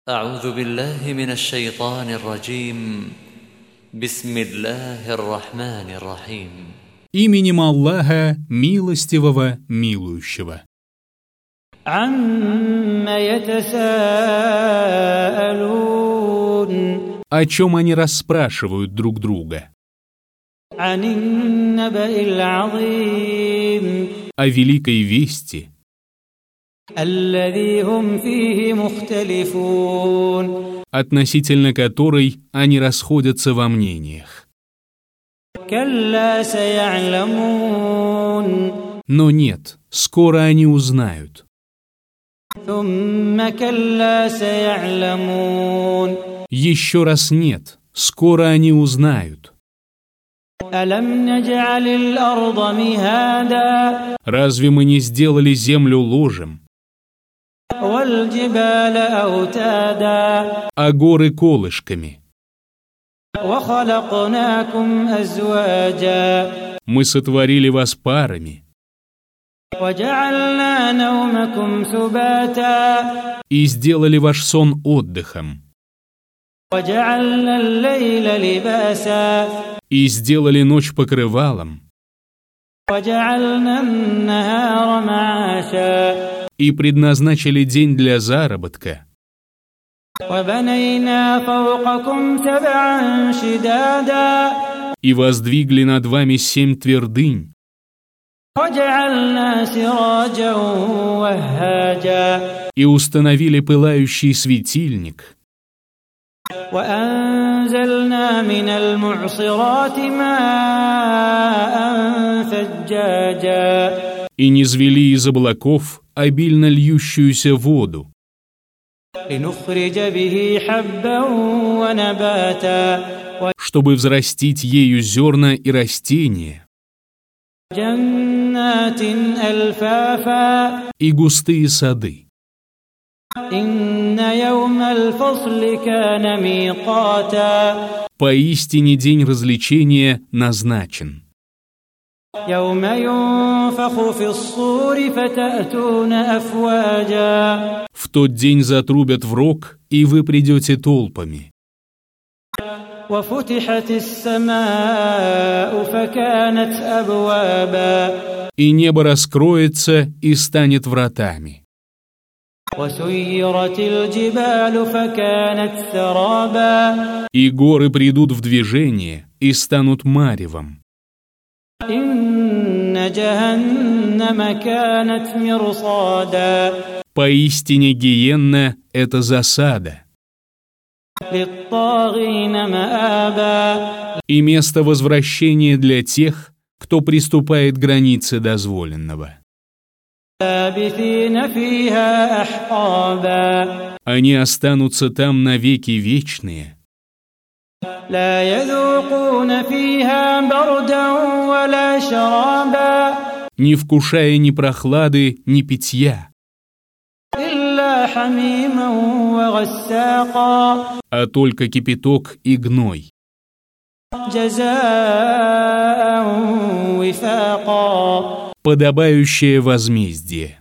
أعوذ بالله من الشيطان الرجيم بسم الله الرحمن الرحيم Именем Аллаха, милостивого, милующего. عَمَّ يَتَسَاءَلُونَ О чем они расспрашивают друг друга? عَنِ النَّبَإِ الْعَظِيمِ О великой вести, الَّذِي هُمْ فِيهِ مُخْتَلِفُونَ относительно которой они расходятся во мнениях. كَلَّا سَيَعْلَمُونَ Но нет, скоро они узнают. ثُمَّ كَلَّا سَيَعْلَمُونَ Еще раз нет, скоро они узнают. أَلَمْ نَجْعَلِ الْأَرْضَ مِهَادًا Разве мы не сделали землю ложем, وَالْجِبَالَ أَوْتَادًا а горы колышками? وَخَلَقْنَاكُمْ أَزْوَاجًا Мы сотворили вас парами وَجَعَلْنَا نَوْمَكُمْ سُبَاتًا и сделали ваш сон отдыхом, وَجَعَلْنَا اللَّيْلَ لِبَاسًا и сделали ночь покрывалом, وَجَعَلْنَا النَّهَارَ مَعَاشًا и предназначили день для заработка, وَبَنَيْنَا فَوْقَكُمْ سَبْعًا شِدَادًا и воздвигли над вами 7 твердынь, وَجَعَلْنَا سِرَاجًا وَهَّاجًا и установили пылающий светильник, وَأَنزَلْنَا مِنَ الْمُعْصِرَاتِ مَاءً ثَجَّاجًا и низвели из облаков обильно льющуюся воду, لِنُخْرِجَ بِهِ حَبًّا وَنَبَاتًا чтобы взрастить ею зерна и растения, وَجَنَّاتٍ أَلْفَافًا и густые сады. إِنَّ يَوْمَ الْفَصْلِ كَانَ مِيقَاتًا Поистине день развлечения назначен. يَوْمَ يُنفَخُ فِي الصُّورِ فَتَأْتُونَ أَفْوَاجًا В тот день затрубят в рог, и вы придете толпами. وَفُتِحَتِ السَّمَاءُ فَكَانَتْ أَبْوَابًا И небо раскроется и станет вратами. وَسُيِّرَتِ الْجِبَالُ فَكَانَتْ سَرَابًا И горы придут в движение и станут маревом. إِنَّ جَهَنَّمَ كَانَتْ مِرْصَادًا Поистине гиенна — это засада لِلطَّاغِينَ مَآبًا и место возвращения для тех, кто приступает к границе дозволенного. لَابِثِينَ فِيهَا أَحْقَابًا Они останутся там навеки вечные, لَا يَذُوقُونَ فِيهَا بَرْدًا وَلَا شَرَابًا не вкушая ни прохлады, ни питья, إِلَّا حَمِيمًا وَغَسَّاقًا а только кипяток и гной, جَزَاءً وِفَاقًا подобающее возмездие.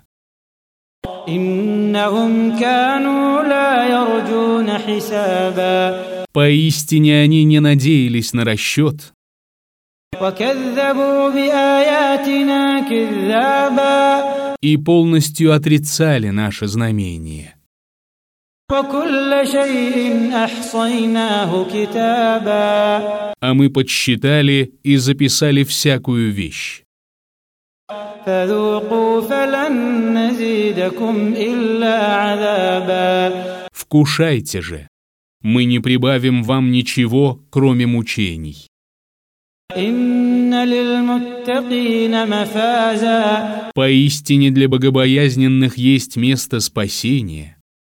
إِنَّهُمْ كَانُوا لَا يَرْجُونَ حِسَابًا Поистине они не надеялись на расчет وَكَذَّبُوا بِآيَاتِنَا كِذَّابًا и полностью отрицали наше знамение. وَكُلَّ شَيْءٍ أَحْصَيْنَاهُ كِتَابًا А мы подсчитали и записали всякую вещь. فَذُوقُوا فَلَن نَّزِيدَكُمْ إِلَّا عَذَابًا Вкушайте же, мы не прибавим вам ничего, кроме мучений. إِنَّ لِلْمُتَّقِينَ مَفَازًا Поистине для богобоязненных есть место спасения,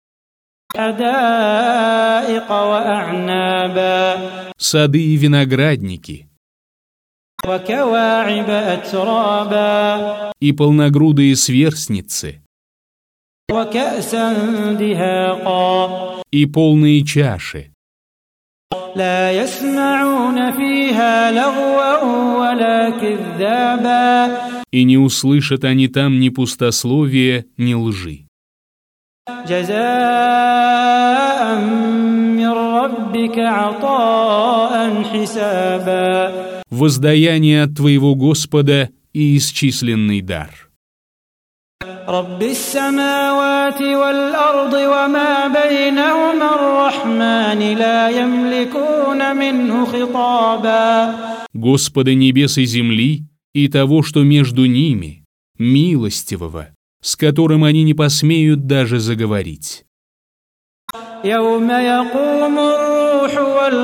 حَدَائِقَ وَأَعْنَابًا сады и виноградники, وَكَوَاعِبَ أَتْرَابًا и полногрудые сверстницы, وَكَأْسًا دِهَاقًا и полные чаши. لا يسمعون فيها لغوا ولا كذابا И не услышат они там ни пустословия, ни лжи. جزاء ربك عطاء حسابا. Воздаяние от твоего Господа и исчисленный дар. رب السماوات والأرض وما بينهما الرحمن لا يملكون منه خطابا. Господа небес и земли и того, что между ними, милостивого, с которым они не посмеют даже заговорить. يوم يقوم الروح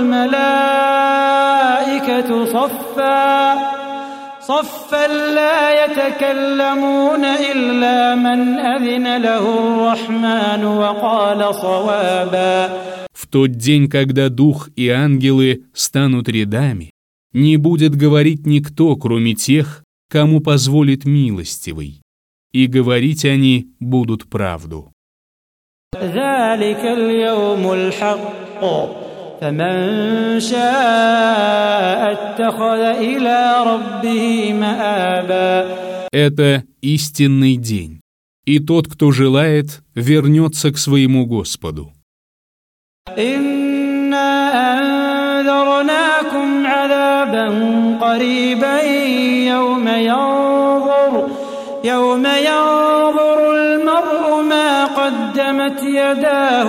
والملائكة صفا صفا لا يتكلمون إلا من أذن له الرحمن وقال صوابا. В тот день, когда дух и ангелы станут рядами, не будет говорить никто, кроме тех, кому позволит милостивый, и говорить они будут правду. ذلك اليوم الحق فمن شاء اتخذ إلى ربه مآبا. Это истинный день, и тот, кто желает, вернется к своему Господу. إنا أنذرناكم عذابا قريبا يوم ينظر المرء ما قدمت يداه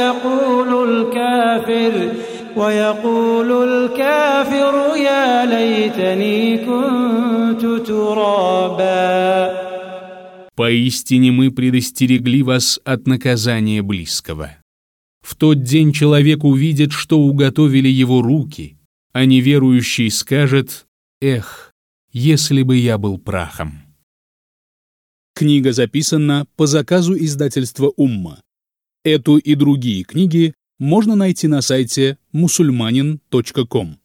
ويقول الكافر يا ليتني كنت ترابا. Поистине мы предостерегли вас от наказания близкого. В тот день человек увидит, что уготовили его руки, а неверующий скажет: «Эх, если бы я был прахом». Книга записана по заказу издательства «Умма». Эту и другие книги можно найти на сайте musulmanin.com.